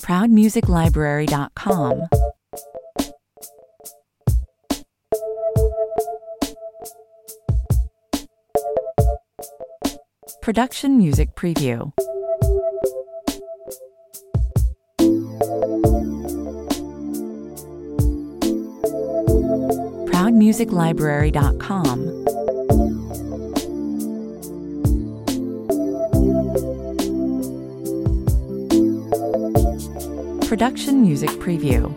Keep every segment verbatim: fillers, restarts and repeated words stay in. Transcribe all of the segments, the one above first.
proud music library dot com. Production Music Preview. proud music library dot com. Production Music Preview.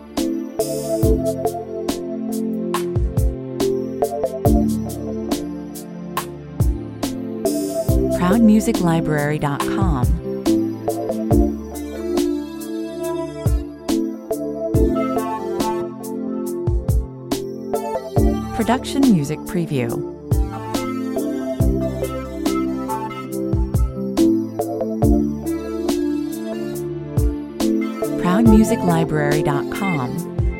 proud music library dot com. Production Music Preview. proud music library dot com.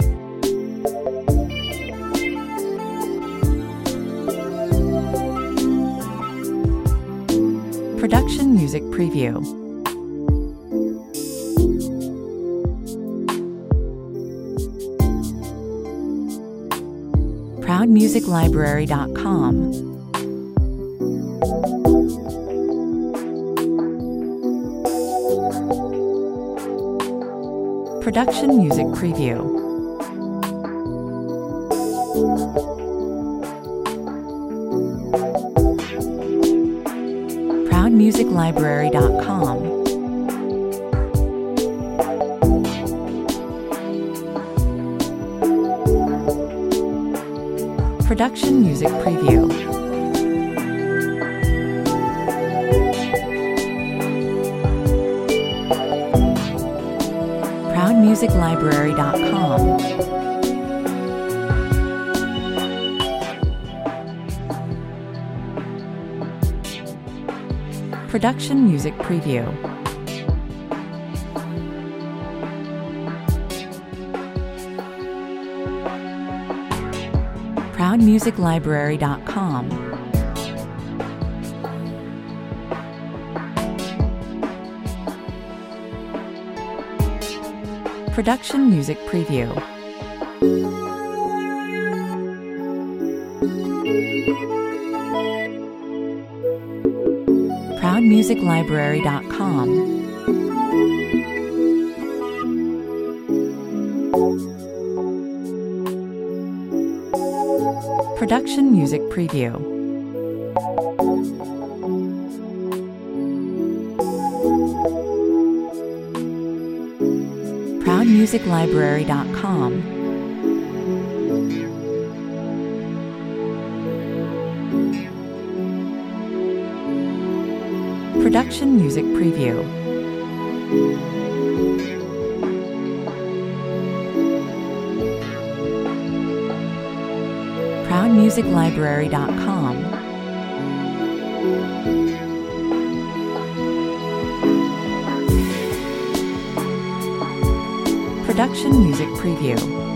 Production Music Preview. proud music library dot com. Production Music Preview. proud music library dot com. Production Music Preview. proud music library dot com. Production Music Preview. proud music library dot com. Production Music Preview. proud music library dot com. Production Music Preview. proud music library dot com. Production Music Preview. proud music library dot com. Production Music Preview.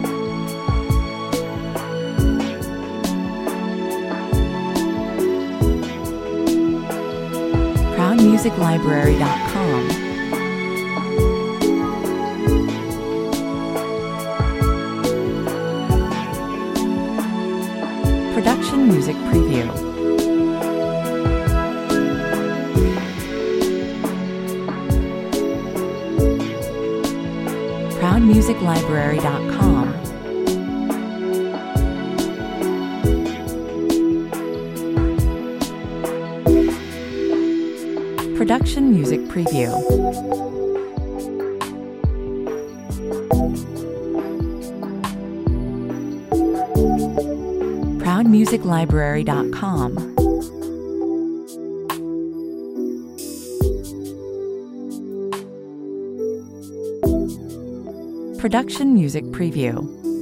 proud music library dot com. Production Music Preview. proud music library dot com. Production Music Preview. proud music library dot com. Production Music Preview.